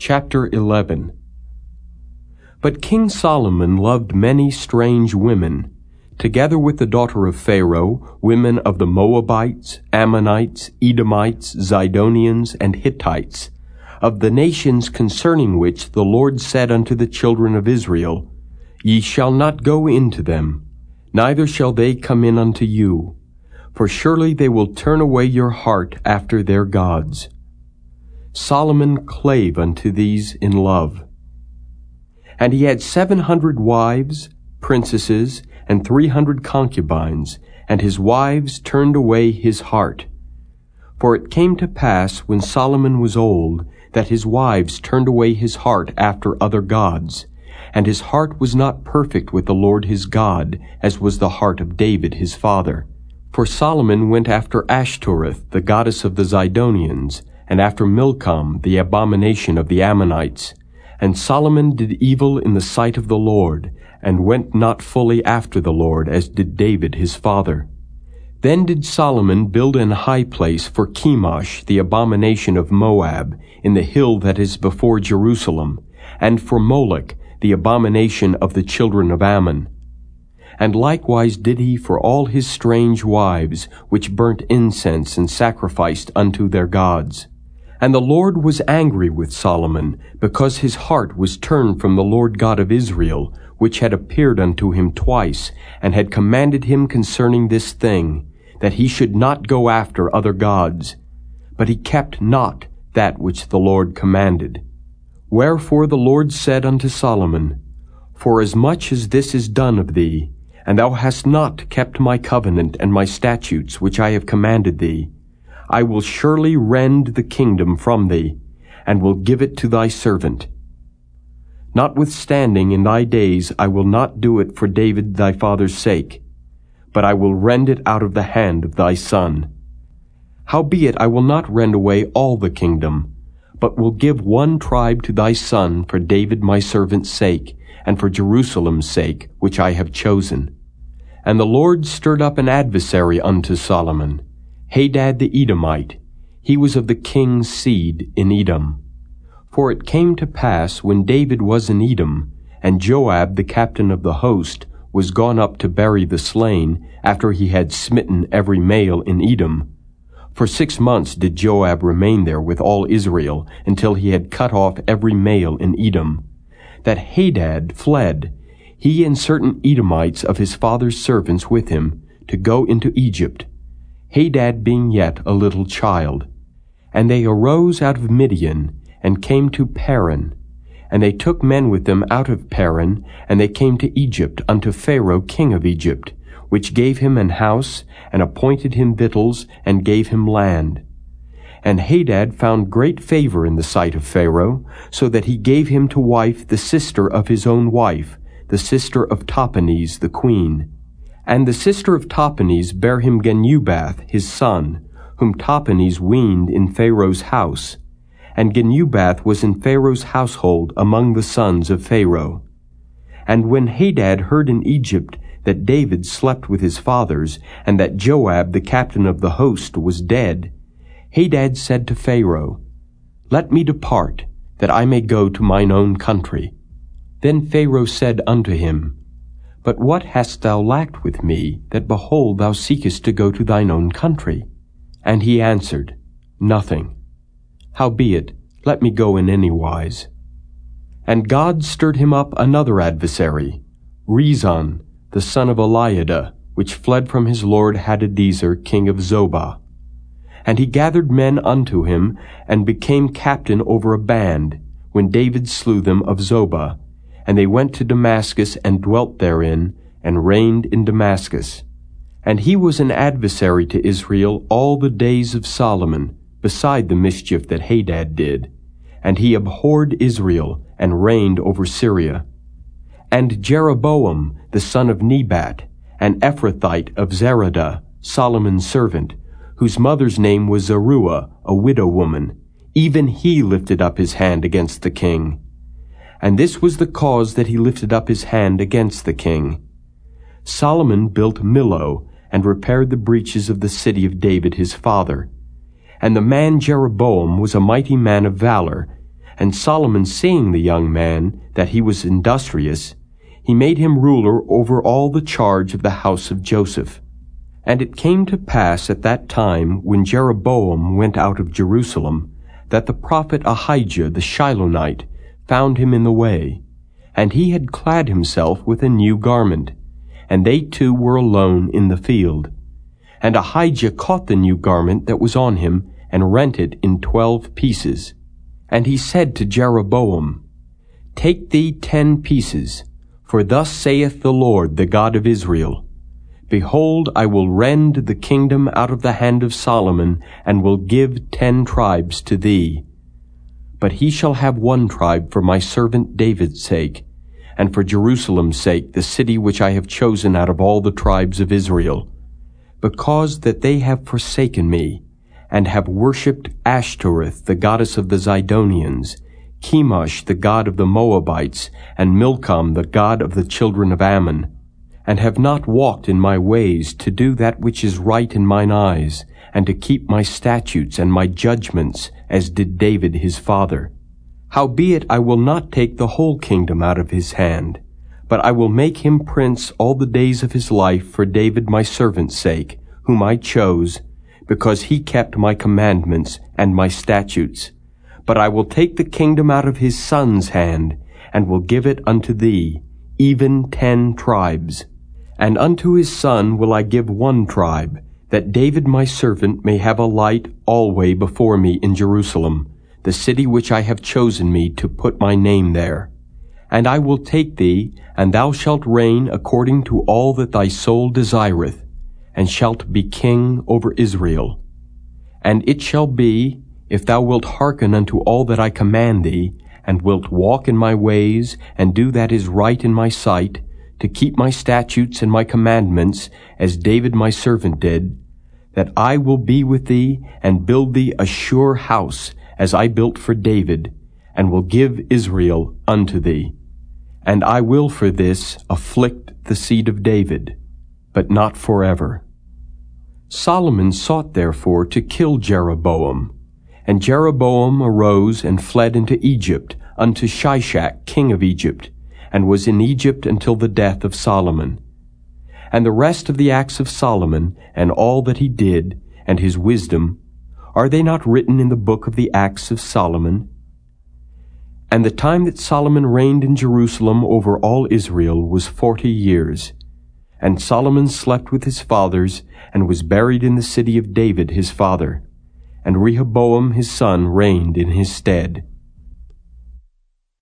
Chapter 11. But King Solomon loved many strange women, together with the daughter of Pharaoh, women of the Moabites, Ammonites, Edomites, Zidonians, and Hittites, of the nations concerning which the Lord said unto the children of Israel, Ye shall not go into them, neither shall they come in unto you, for surely they will turn away your heart after their gods. Solomon clave unto these in love. And he had 700 wives, princesses, and 300 concubines, and his wives turned away his heart. For it came to pass, when Solomon was old, that his wives turned away his heart after other gods, and his heart was not perfect with the Lord his God, as was the heart of David his father. For Solomon went after Ashtoreth, the goddess of the Zidonians, and after Milcom, the abomination of the Ammonites. And Solomon did evil in the sight of the Lord, and went not fully after the Lord, as did David his father. Then did Solomon build an high place for Chemosh, the abomination of Moab, in the hill that is before Jerusalem, and for Moloch, the abomination of the children of Ammon. And likewise did he for all his strange wives, which burnt incense and sacrificed unto their gods. And the Lord was angry with Solomon, because his heart was turned from the Lord God of Israel, which had appeared unto him twice, and had commanded him concerning this thing, that he should not go after other gods. But he kept not that which the Lord commanded. Wherefore the Lord said unto Solomon, Forasmuch as this is done of thee, and thou hast not kept my covenant and my statutes which I have commanded thee, I will surely rend the kingdom from thee, and will give it to thy servant. Notwithstanding in thy days I will not do it for David thy father's sake, but I will rend it out of the hand of thy son. Howbeit I will not rend away all the kingdom, but will give one tribe to thy son for David my servant's sake, and for Jerusalem's sake, which I have chosen. And the Lord stirred up an adversary unto Solomon, Hadad the Edomite. He was of the king's seed in Edom. For it came to pass, when David was in Edom, and Joab the captain of the host was gone up to bury the slain, after he had smitten every male in Edom. For 6 months did Joab remain there with all Israel, until he had cut off every male in Edom. That Hadad fled, he and certain Edomites of his father's servants with him, to go into Egypt, Hadad being yet a little child. And they arose out of Midian, and came to Paran. And they took men with them out of Paran, and they came to Egypt unto Pharaoh king of Egypt, which gave him an house, and appointed him victuals, and gave him land. And Hadad found great favor in the sight of Pharaoh, so that he gave him to wife the sister of his own wife, the sister of Tahpenes the queen. And the sister of Tahpenes bare him Genubath his son, whom Tahpenes weaned in Pharaoh's house. And Genubath was in Pharaoh's household among the sons of Pharaoh. And when Hadad heard in Egypt that David slept with his fathers, and that Joab the captain of the host was dead, Hadad said to Pharaoh, Let me depart, that I may go to mine own country. Then Pharaoh said unto him, But what hast thou lacked with me, that behold thou seekest to go to thine own country? And he answered, Nothing. Howbeit, let me go in any wise. And God stirred him up another adversary, Rezon, the son of Eliada, which fled from his lord Hadadezer, king of Zobah. And he gathered men unto him, and became captain over a band, when David slew them of Zobah. And they went to Damascus, and dwelt therein, and reigned in Damascus. And he was an adversary to Israel all the days of Solomon, beside the mischief that Hadad did. And he abhorred Israel, and reigned over Syria. And Jeroboam, the son of Nebat, an Ephrathite of Zeradah, Solomon's servant, whose mother's name was Zeruiah, a widow woman, even he lifted up his hand against the king. And this was the cause that he lifted up his hand against the king. Solomon built Millo, and repaired the breaches of the city of David his father. And the man Jeroboam was a mighty man of valor, And Solomon, seeing the young man, that he was industrious, he made him ruler over all the charge of the house of Joseph. And it came to pass at that time, when Jeroboam went out of Jerusalem, that the prophet Ahijah the Shilonite found him in the way, and he had clad himself with a new garment, and they two were alone in the field. And Ahijah caught the new garment that was on him, and rent it in 12 pieces. And he said to Jeroboam, Take thee 10 pieces, for thus saith the Lord, the God of Israel, Behold, I will rend the kingdom out of the hand of Solomon, and will give 10 tribes to thee. But he shall have 1 tribe for my servant David's sake, and for Jerusalem's sake, the city which I have chosen out of all the tribes of Israel, because that they have forsaken me, and have worshipped Ashtoreth, the goddess of the Zidonians, Chemosh, the god of the Moabites, and Milcom, the god of the children of Ammon, and have not walked in my ways to do that which is right in mine eyes, and to keep my statutes and my judgments, as did David his father. Howbeit I will not take the whole kingdom out of his hand, but I will make him prince all the days of his life for David my servant's sake, whom I chose, because he kept my commandments and my statutes. But I will take the kingdom out of his son's hand, and will give it unto thee, even 10 tribes. And unto his son will I give 1 tribe, that David my servant may have a light alway before me in Jerusalem, the city which I have chosen me to put my name there. And I will take thee, and thou shalt reign according to all that thy soul desireth, and shalt be king over Israel. And it shall be, if thou wilt hearken unto all that I command thee, and wilt walk in my ways, and do that is right in my sight, to keep my statutes and my commandments, as David my servant did, that I will be with thee, and build thee a sure house, as I built for David, and will give Israel unto thee. And I will for this afflict the seed of David, but not forever. Solomon sought therefore to kill Jeroboam. And Jeroboam arose and fled into Egypt, unto Shishak king of Egypt, and was in Egypt until the death of Solomon. And the rest of the acts of Solomon, and all that he did, and his wisdom, are they not written in the book of the acts of Solomon? And the time that Solomon reigned in Jerusalem over all Israel was 40 years. And Solomon slept with his fathers, and was buried in the city of David his father. And Rehoboam his son reigned in his stead.